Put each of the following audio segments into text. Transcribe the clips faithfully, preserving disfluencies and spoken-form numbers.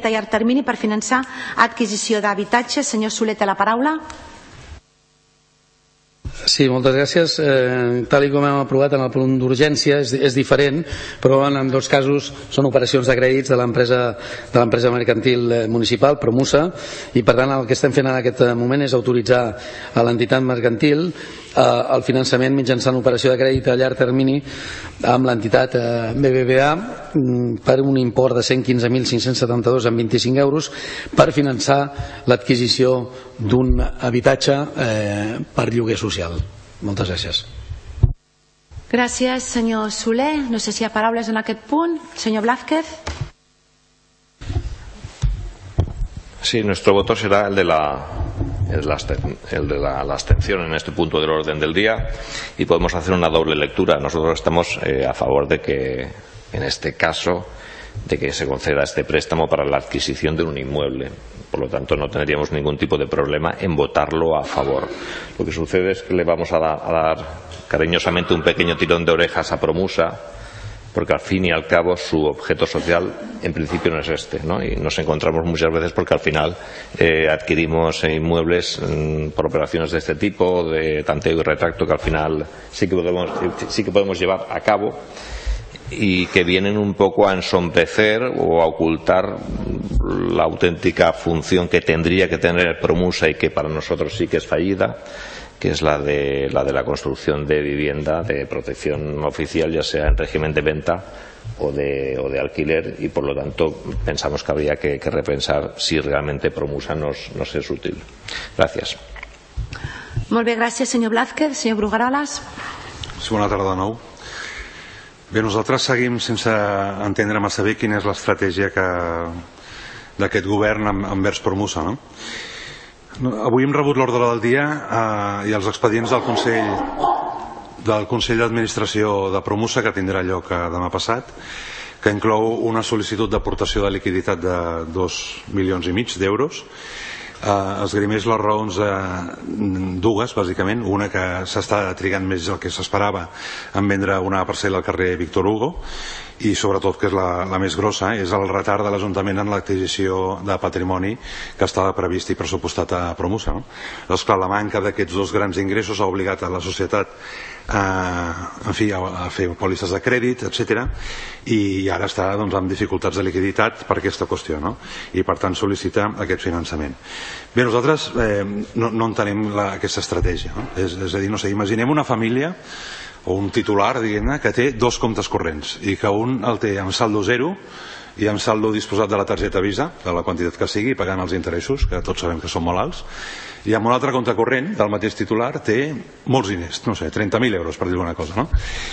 a llarg termini per finançar adquisició d'habitatge. Senyor Soler, té la paraula. Sí, moltes gràcies. Eh, tal com hem aprovat en el punt d'urgència és, és diferent, però en dos casos són operacions de crèdits de l'empresa de l'empresa mercantil municipal, Promusa, i per tant el que estem fent en aquest moment és autoritzar a l'entitat mercantil eh, el finançament mitjançant operació de crèdit a llarg termini amb l'entitat eh, B B V A per un import de cent quinze mil cinc-cents setanta-dos coma vint-i-cinc euros per finançar l'adquisició d'un habitatge eh, per lloguer social. Moltes gràcies. Gràcies, senyor Soler. No sé si hi ha paraules en aquest punt. Senyor Blázquez. Sí, nuestro voto será el de la el de la, la abstención en este punto del orden del día, y podemos hacer una doble lectura. Nosotros estamos eh, a favor de que, en este caso, de que se conceda este préstamo para la adquisición de un inmueble. Por lo tanto, no tendríamos ningún tipo de problema en votarlo a favor. Lo que sucede es que le vamos a, da, a dar cariñosamente un pequeño tirón de orejas a Promusa, porque al fin y al cabo su objeto social en principio no es este, ¿no? Y nos encontramos muchas veces porque al final eh, adquirimos inmuebles mmm, por operaciones de este tipo, de tanteo y retracto, que al final sí que podemos, sí que podemos llevar a cabo, y que vienen un poco a ensombrecer o a ocultar la auténtica función que tendría que tener Promusa y que para nosotros sí que es fallida, que es la de la de la construcción de vivienda de protección oficial, ya sea en régimen de venta o de, o de alquiler, y por lo tanto pensamos que habría que, que repensar si realmente Promusa nos, nos es útil. Gracias. Molt bé, gràcies, senyor Blázquez. Senyor Brugueroles. Sí, bona tarda de nou. Bé, nosaltres seguim sense entendre massa bé quina és l'estratègia d'aquest govern envers Promusa, no? Avui hem rebut l'ordre del dia eh, i els expedients del Consell del Consell d'Administració de Promusa, que tindrà lloc demà passat, que inclou una sol·licitud d'aportació de liquiditat de dos milions i mig d'euros. Eh, esgrimeix les raons eh, dues, bàsicament. Una, que s'està trigant més del que s'esperava en vendre una parcel·la al carrer Víctor Hugo, i sobretot, que és la, la més grossa, és el retard de l'Ajuntament en l'adquisició de patrimoni que estava previst i pressupostat a Promusa, no? Doncs clar, la manca d'aquests dos grans ingressos ha obligat a la societat a, en fi, a, a fer pòlisses de crèdit, etcètera, i ara està, doncs, amb dificultats de liquiditat per aquesta qüestió, no? I per tant sol·licita aquest finançament. Bé, nosaltres eh, no, no entenem la, aquesta estratègia, no? És, és a dir, no sé, imaginem una família o un titular, diguem-ne, que té dos comptes corrents i que un el té amb saldo zero i amb saldo disposat de la targeta Visa, de la quantitat que sigui, pagant els interessos, que tots sabem que són molt alts, i amb un altre compte corrent del mateix titular té molts diners, no sé, trenta mil euros, per dir alguna cosa, no?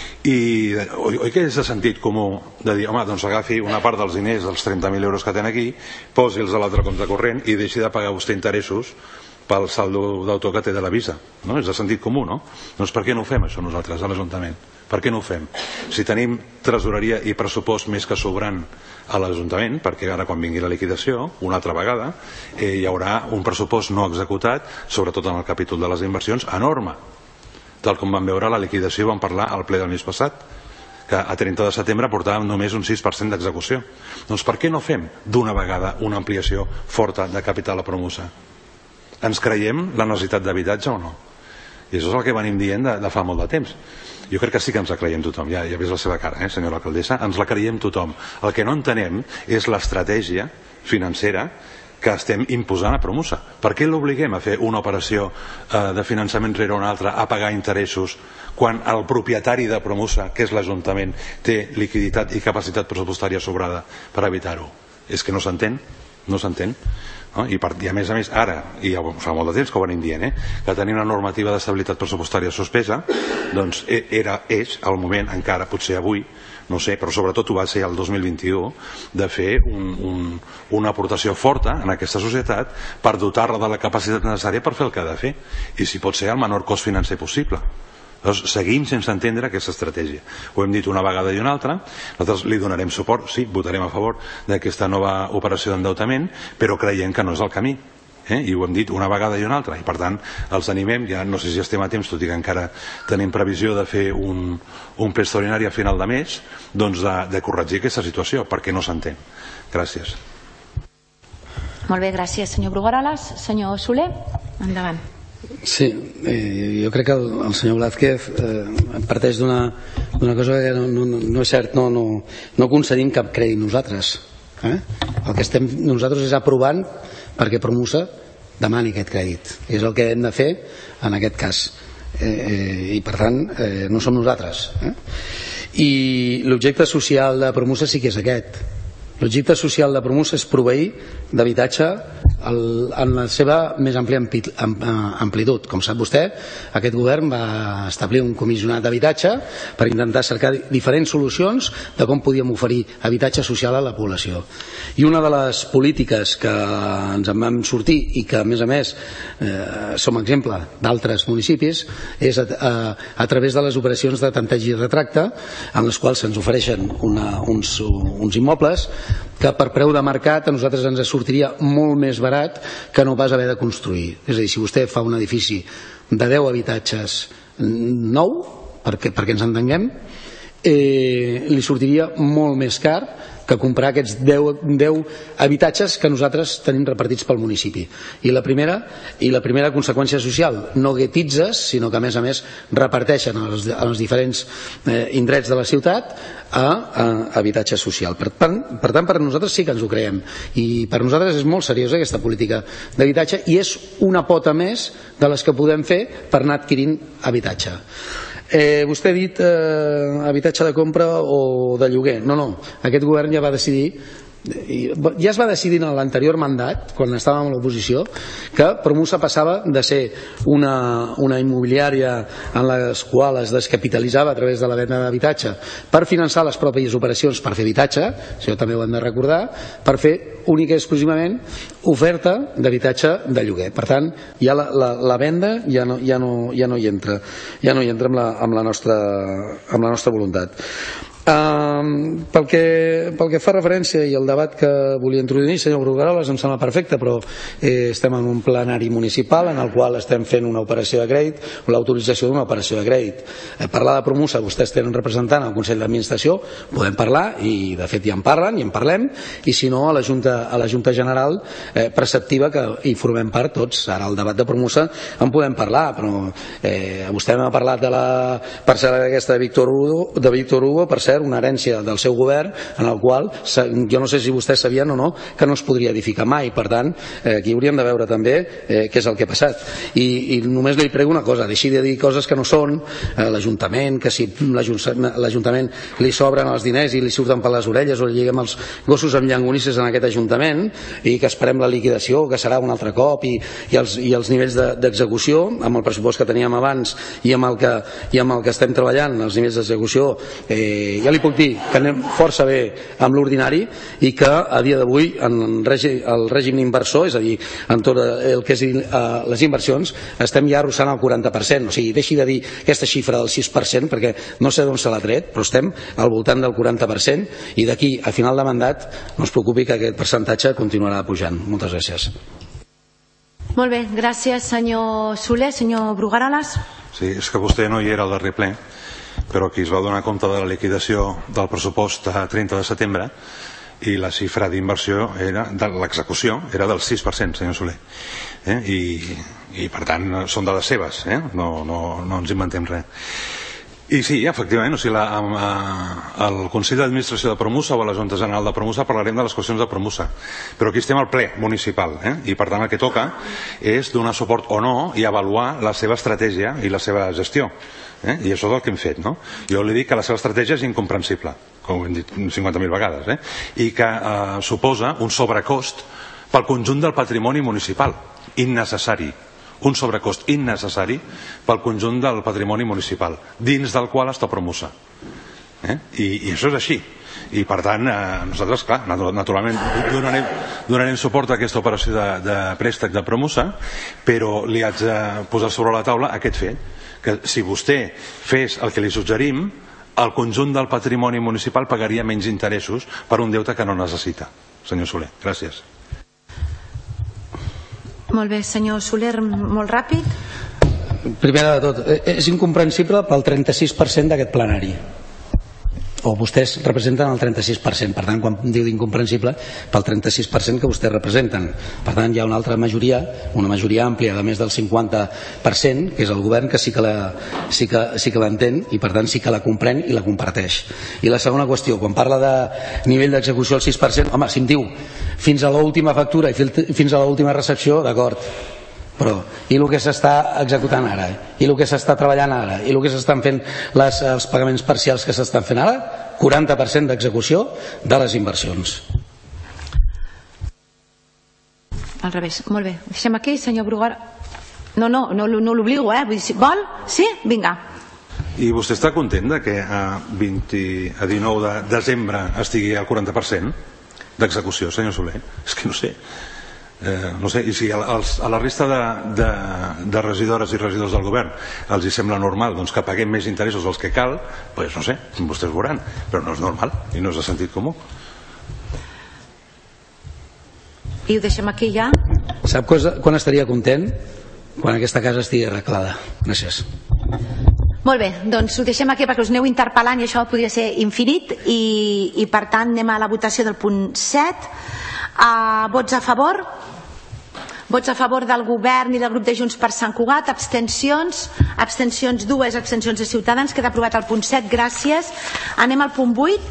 I oi, oi que és de sentit comú de dir, home, doncs agafi una part dels diners, dels trenta mil euros que ten aquí, posi-los a l'altre compte corrent i deixi de pagar vostè interessos pel saldo d'autor que té de la Visa, no? És de sentit comú, no? Doncs per què no ho fem això nosaltres a l'Ajuntament? Per què no ho fem? Si tenim tresoreria i pressupost més que sobrant a l'Ajuntament, perquè ara quan vingui la liquidació, una altra vegada, eh, hi haurà un pressupost no executat, sobretot en el capítol de les inversions, enorme. Tal com vam veure la liquidació, vam parlar al ple del mes passat, que a trenta de setembre portàvem només un sis per cent d'execució. Doncs per què no fem d'una vegada una ampliació forta de capital a Promusa? Ens creiem la necessitat d'habitatge o no? I això és el que venim dient de, de fa molt de temps. Jo crec que sí que ens la creiem tothom, ja, ja he vist la seva cara, eh, senyora alcaldessa, ens la creiem tothom. El que no entenem és l'estratègia financera que estem imposant a Promusa. Per què l'obliguem a fer una operació eh, de finançament rere una altra, a pagar interessos, quan el propietari de Promusa, que és l'Ajuntament, té liquiditat i capacitat pressupostària sobrada per evitar-ho? És que no s'entén, no s'entén. No? I, per, I a més a més, ara, i ja fa molt de temps que ho venim dient, eh, que tenim una normativa d'estabilitat pressupostària suspesa, doncs era, és el moment, encara potser avui, no sé, però sobretot ho va ser el dos mil vint-i-u, de fer un, un, una aportació forta en aquesta societat per dotar-la de la capacitat necessària per fer el que ha de fer, i si pot ser el menor cost financer possible. Llavors, seguim sense entendre aquesta estratègia. Ho hem dit una vegada i una altra. Nosaltres li donarem suport, sí, votarem a favor d'aquesta nova operació d'endeutament, però creiem que no és el camí. Eh? I ho hem dit una vegada i una altra. I per tant, els animem, ja no sé si estem a temps, tot i que encara tenim previsió de fer un, un ple extraordinari a final de mes, doncs de, de corregir aquesta situació, perquè no s'entén. Gràcies. Gràcies, senyor Brugueroles. Senyor Blázquez. Gràcies. Molt bé, gràcies, senyor Brugueroles. Senyor Soler, endavant. Sí, eh, jo crec que el, el senyor Blázquez eh, parteix d'una cosa que no, no, no és cert, no, no, no concedim cap crèdit nosaltres. Eh? El que estem nosaltres és aprovant perquè Promusa demani aquest crèdit. És el que hem de fer en aquest cas. Eh, eh, I per tant, eh, no som nosaltres. Eh? I l'objecte social de Promusa sí que és aquest. L'objecte social de Promusa és proveir d'habitatge en la seva més àmplia amplitud. Com sap vostè, aquest govern va establir un comissionat d'habitatge per intentar cercar diferents solucions de com podíem oferir habitatge social a la població. I una de les polítiques que ens en vam sortir i que a més a més eh, som exemple d'altres municipis és a, a, a través de les operacions de tanteig i retracte, en les quals se'ns ofereixen una, uns, uns immobles que per preu de mercat a nosaltres ens sortiria molt més barat que no pas haver de construir. És a dir, si vostè fa un edifici de deu habitatges nou, perquè, perquè ens entenguem, eh, li sortiria molt més car que comprar aquests deu habitatges que nosaltres tenim repartits pel municipi. I la primera, i la primera conseqüència social, no guetitzes, sinó que a més a més reparteixen als, als diferents eh, indrets de la ciutat a, a habitatge social. Per tant, per tant, per nosaltres sí que ens ho creiem. I per nosaltres és molt seriosa aquesta política d'habitatge i és una pota més de les que podem fer per anar adquirint habitatge. Eh, vostè ha dit eh, habitatge de compra o de lloguer. No, no, aquest govern ja va decidir, ja es va decidir en l'anterior mandat, quan estàvem a l'oposició, que Promusa passava de ser una, una immobiliària en la qual es descapitalitzava a través de la venda d'habitatge per finançar les pròpies operacions per fer habitatge, això també ho hem de recordar, per fer única i exclusivament oferta d'habitatge de lloguer. Per tant, ja la, la, la venda ja no, ja, no, ja no hi entra, ja no hi entra amb la, amb la, nostra, amb la nostra voluntat. Uh, pel, que, pel que fa referència i el debat que volia introduir, senyor Brugueroles, em sembla perfecte, però eh, estem en un plenari municipal en el qual estem fent una operació de crèdit, l'autorització d'una operació de crèdit. Eh, parlar de Promusa, vostès tenen representant al Consell d'Administració, podem parlar, i de fet ja en parlen i en parlem, i si no a la Junta, a la Junta General eh, preceptiva, que hi formem part tots. Ara el debat de Promusa en podem parlar, però eh, vostè m'ha parlat de la parcel·la aquesta de Víctor Hugo, de Víctor Hugo, per cert, una herència del seu govern en el qual jo no sé si vostès sabien o no que no es podria edificar mai. Per tant, eh, aquí hauríem de veure també eh, què és el que ha passat. I, i només li prego una cosa, deixi de dir coses que no són. eh, l'Ajuntament, que si l'Ajuntament li sobren els diners i li surten per les orelles o li lliguem els gossos amb llangonisses en aquest Ajuntament i que esperem la liquidació, que serà un altre cop, i, i, els, i els nivells d'execució de, amb el pressupost que teníem abans i amb el que, i amb el que estem treballant, els nivells d'execució, eh, ja li puc dir que anem força bé amb l'ordinari i que a dia d'avui en règim, el règim inversor, és a dir, en tot el que és uh, les inversions, estem ja arrossant el quaranta per cent. O sigui, deixi de dir aquesta xifra del sis per cent perquè no sé d'on se l'ha tret, però estem al voltant del quaranta per cent i d'aquí a final de mandat no es preocupi que aquest percentatge continuarà pujant. Moltes gràcies. Molt bé, gràcies senyor Soler. Senyor Brugueroles. Sí, és que vostè no hi era al darrer ple, però aquí es va donar compte de la liquidació del pressupost a trenta de setembre i la xifra d'inversió de l'execució era del sis per cent, senyor Soler. Eh? I, I per tant són dades seves, eh? no, no, no ens inventem res. I sí, efectivament, o sigui, la, a, al Consell d'Administració de Promusa o a la Junta General de Promusa parlarem de les qüestions de Promusa, però aquí estem al ple municipal, eh? I per tant el que toca és donar suport o no i avaluar la seva estratègia i la seva gestió. Eh? I això és el que hem fet, no? Jo li dic que la seva estratègia és incomprensible, com hem dit cinquanta mil vegades, eh? I que eh, suposa un sobrecost pel conjunt del patrimoni municipal, innecessari, un sobrecost innecessari pel conjunt del patrimoni municipal, dins del qual està Promusa. Eh? I, I això és així. I per tant, eh, nosaltres, clar, naturalment donarem, donarem suport a aquesta operació de, de préstec de Promusa, però li haig de posar sobre la taula aquest fet, que si vostè fes el que li suggerim, el conjunt del patrimoni municipal pagaria menys interessos per un deute que no necessita. Senyor Soler, gràcies. Molt bé, senyor Soler, molt ràpid. Primer de tot, és incomprensible pel trenta-sis per cent d'aquest plenari. o vostès representen el trenta-sis per cent, per tant quan diu d'incomprensible, pel trenta-sis per cent que vostès representen. Per tant hi ha una altra majoria, una majoria àmplia de més del cinquanta per cent, que és el govern, que sí que la, sí que, sí que l'entén i per tant sí que la comprèn i la comparteix. I la segona qüestió, quan parla de nivell d'execució al sis per cent, home, si em diu fins a l'última factura i fins a l'última recepció, d'acord, però i el que s'està executant ara, i el que s'està treballant ara, i el que s'estan fent les, els pagaments parcials que s'estan fent ara, quaranta per cent d'execució de les inversions. Al revés, molt bé, deixem aquí, senyor Bruguera. No, no, no, no l'obligo, eh? Vol? Sí? Vinga. I vostè està content de que a, vint, a dinou de desembre estigui al quaranta per cent d'execució, senyor Soler? És que no sé. Eh, no sé, i si a, a la resta de, de, de regidores i regidors del govern els hi sembla normal doncs, que paguem més interessos dels que cal, doncs no sé, vostès veuran, però no és normal i no és de sentit comú. I ho deixem aquí ja? Sap cosa, quan estaria content? Quan aquesta casa estigui arreglada. Gràcies. Molt bé, doncs ho deixem aquí perquè us aneu interpel·lant i això podria ser infinit i, i per tant anem a la votació del punt set. Uh, vots a favor? Vots a favor del govern i del grup de Junts per Sant Cugat. Abstencions? Abstencions dues, abstencions de Ciutadans. Queda aprovat el punt set, gràcies. Anem al punt vuit.